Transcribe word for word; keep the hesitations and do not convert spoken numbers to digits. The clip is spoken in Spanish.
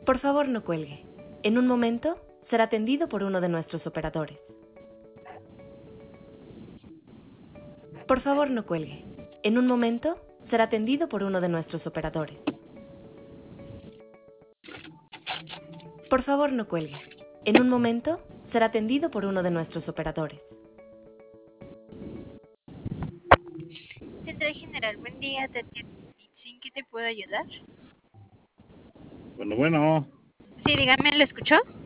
Por favor, no cuelgue. En un momento será atendido por uno de nuestros operadores. Por favor, no cuelgue. En un momento será atendido por uno de nuestros operadores. Por favor, no cuelgue. En un momento será atendido por uno de nuestros operadores. Central General, buen día, te atiende ¿en qué te puedo ayudar? Bueno, bueno. Sí, dígame, ¿lo escuchó?